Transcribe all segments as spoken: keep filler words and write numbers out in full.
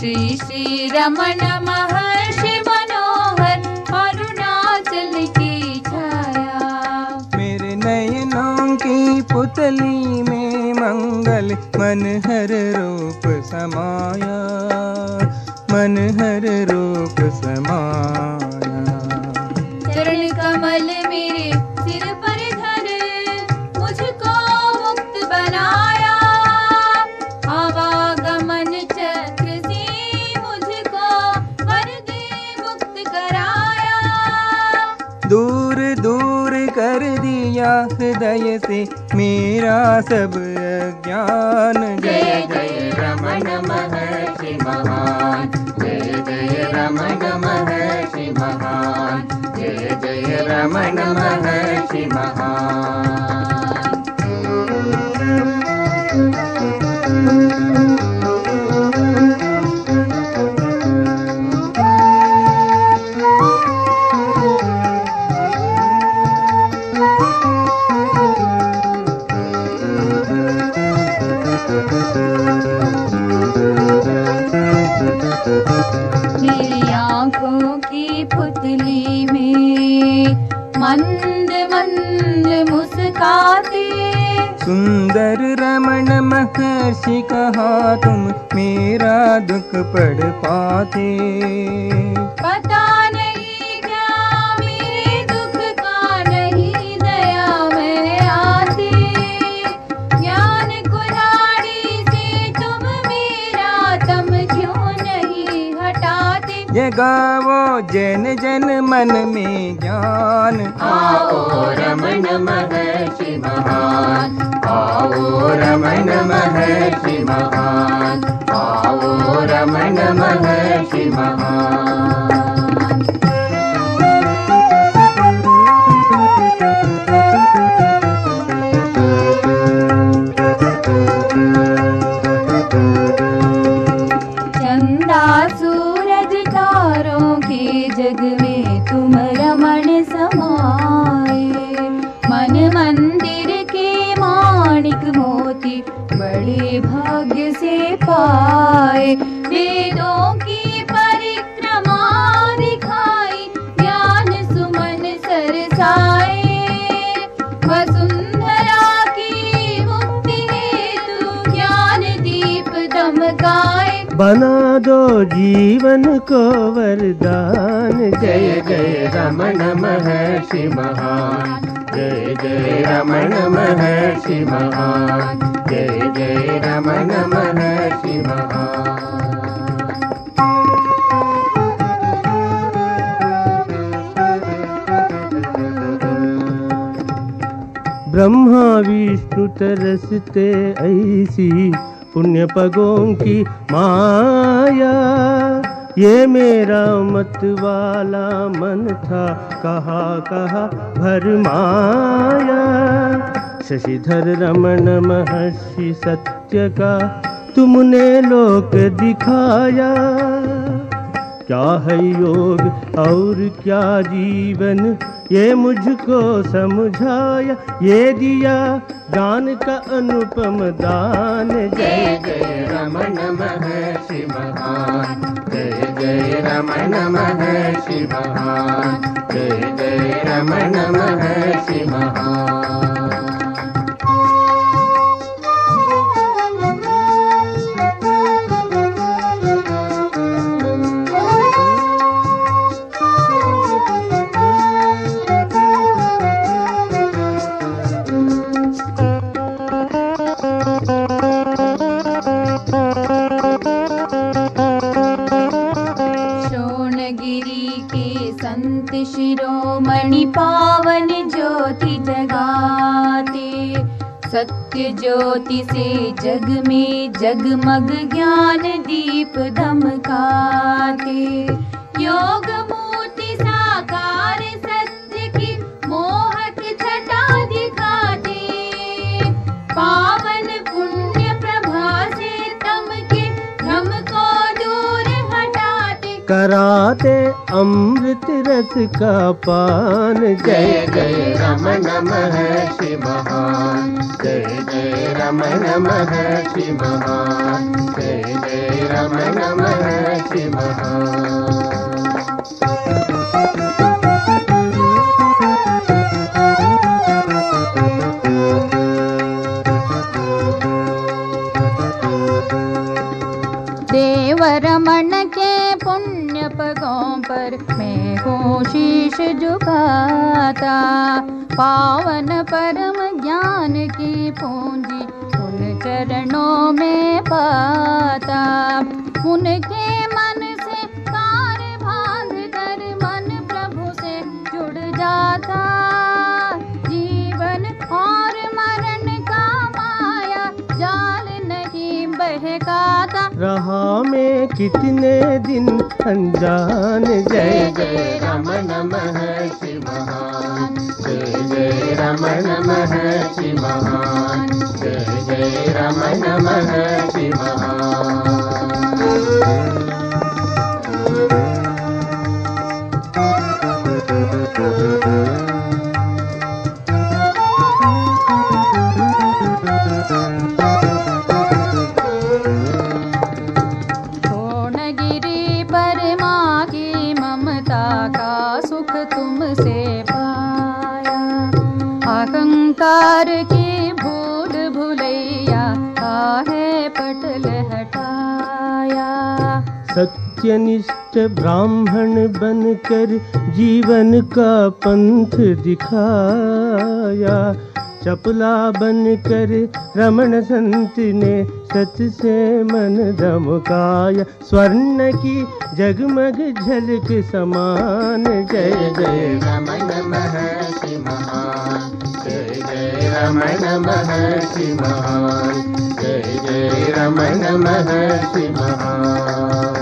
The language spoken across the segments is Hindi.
श्री श्री रमण महर्षि मनोहर अरुणाचल की छाया। मेरे नयनों की पुतली में मंगल मनहर रूप समाया, मनहर रूप समाया। चरण कमल मेरे सिर पर धर मुझको मुक्त बनाया, आवागमन चक्र से मुझको वर दे मुक्त कराया। दूर दूर कर दिया हृदय से मेरा सब अज्ञान। जय जय रमण महर्षि महान, जय जय रमण महर्षि महान, जय जय रमण महर्षि महान। मेरी आँखों की पुतली में मंद मंद मुस्काते, सुंदर रमण महर्षि कहा तुम मेरा दुख पढ़ पाते। पता नहीं क्या मेरे दुख का नहीं दया में आते। ज्ञान कुल्हाड़ी से तुम मेरा तम क्यों नहीं हटाते। जगावो जन जन मन में ज्ञान। आओ रमण महर्षि महान, आओ रमण महर्षि महान, आओ रमण महर्षि महान। चंदा सूरज तारों के जग में तुम रमण समाए। मन मंदिर के माणिक मोती बड़े भाग्य से पाए। वेदों की परिक्रमा दिखाई, ज्ञान सुमन सरसाए। वसुंधरा की मुक्ति हेतु ज्ञान दीप दमकाए। बना दो जीवन को वरदान। जय जय रमण महर्षि महान, जय जय रमण महर्षि महान, जय जय रमण महर्षि महान। ब्रह्मा विष्णु तरसते ऐसी पुण्य पगों की माया। ये मेरा मत वाला मन था कहा कहा भरमाया। शशिधर रमण महर्षि सत्य का तुमने लोक दिखाया। क्या है योग और क्या जीवन ये मुझको समझाया। ये दिया दान का अनुपम दान। जय जय रमण महर्षि महान, जय जय रमण महर्षि महान, जय जय रमण महर्षि महान। संत शिरोमणि पावन ज्योति जगाते। सत्य ज्योति से जग में जगमग ज्ञान दीप धमकाते। योग मूर्ति साकार सत्य की मोहक छटा दिखाते। पावन पुण्य प्रभा से तम के भ्रम को दूर हटाते। कराते अमृत रस का पान। जय जय रमण महर्षि महान, जय जय रमण महर्षि महान, जय जय रमण महर्षि देव रमण के पुण्य पगों पर मैं हूँ शीश झुकाता। पावन परम ज्ञान की पूंजी उन चरणों में पाता। उनके मन से तार बांध कर मन प्रभु से जुड़ जाता। जीवन और मरण का माया जाल नहीं बहकाता। रहा मैं कितने दिन अनजान। जय जय रमण महर्षि महान, जय जय रमण महर्षि महान, जय जय रमण महर्षि महान। पूर्णगिरि पर माँ की ममता का सुख तुमसे पाया। अहंकार की भूल भुलैया काहे पटल हटाया। सत्यनिष्ठ ब्राह्मण बनकर जीवन का पंथ दिखाया। चपला बनकर रमण संत ने सत से मन धमकाया। स्वर्ण की जगमग झलक समान। जय जय रमण महर्षि महान, जय जय रमण महर्षि महान, जय जय रमण महर्षि महान।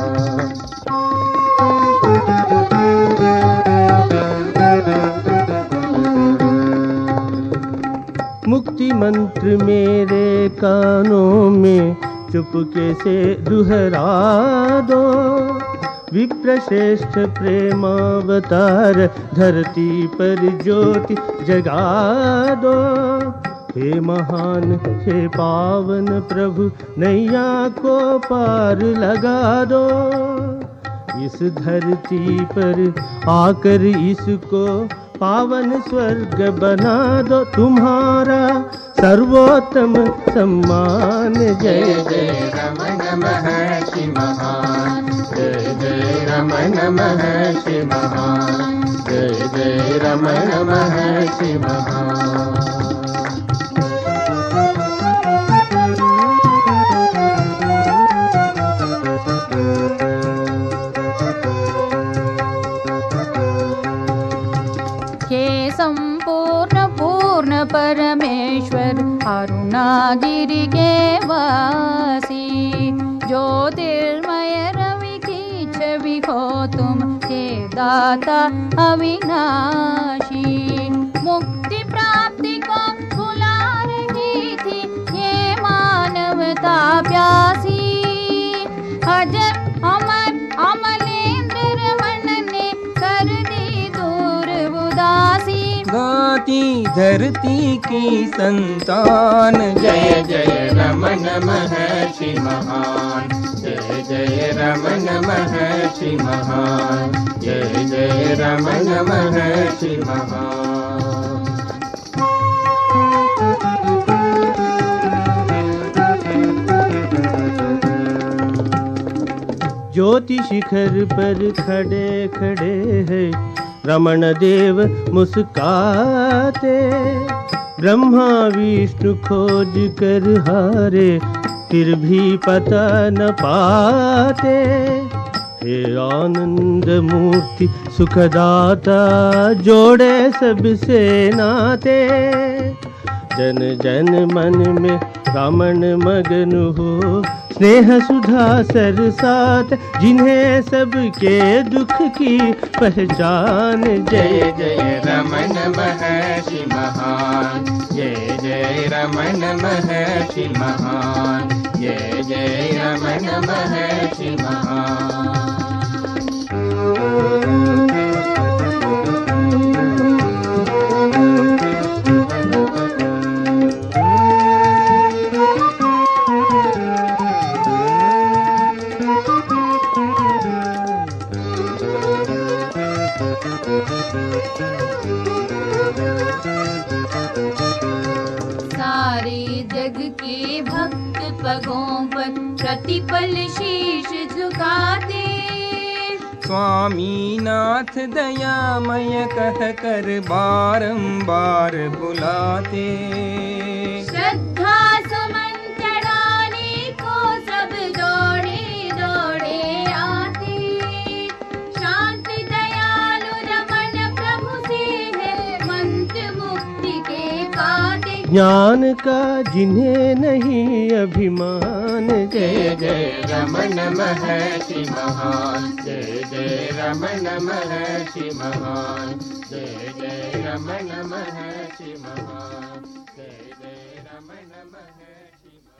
मुक्ति मंत्र मेरे कानों में चुपके से दुहरा दो। विप्र श्रेष्ठ प्रेमावतार धरती पर ज्योति जगा दो। हे महान हे पावन प्रभु नैया को पार लगा दो। इस धरती पर आकर इसको पावन स्वर्ग बना दो। तुम्हारा सर्वोत्तम सम्मान। जय जय रमण महर्षि महान, जय जय रमण महर्षि महान, जय जय रमण महर्षि महान। हे संपूर्ण पूर्ण परमेश्वर अरुणागिरि के वासी। ज्योतिर्मय रवि की छवि हो तुम हे दाता अविनाशी। मुक्ति प्राप्ति को बुला रही थी ये मानवता प्यासी। अजर अमर अमलेंद्र रमण ने कर दी दूर उदासी। गाती धरती की संतान। जय जय रमण महर्षि महान, जय जय रमण महर्षि महान, जय जय रमण महर्षि महान। ज्योति शिखर पर खड़े खड़े हैं रमण देव मुस्काते। ब्रह्मा विष्णु खोज कर हारे फिर भी पता न पाते। हे आनंद मूर्ति सुखदाता जोड़े सबसे नाते। जन जन मन में रमण मगन हो स्नेह सुधा सरसात। जिन्हें सबके दुख की पहचान। जय जय रमण महर्षि महान, जय जय रमण महर्षि महान, जय जय रमण महर्षि महान। सारे जग के भक्त पगों पर प्रतिपल शीश गाते। स्वामी नाथ दयामय कह कर बारंबार बुलाते। श्रद्धा सुमन चढ़ाने को सब दौड़े दौड़े आते। शांत दयालु रमन प्रभु से है मंत्र मुक्ति के गाते। ज्ञान का जिन्हें नहीं अभिमान, जय जय रमन महर्षि महान, जय जय रमन महर्षि महान, जय जय रमन महर्षि महान, जय जय रमन महर्षि महान।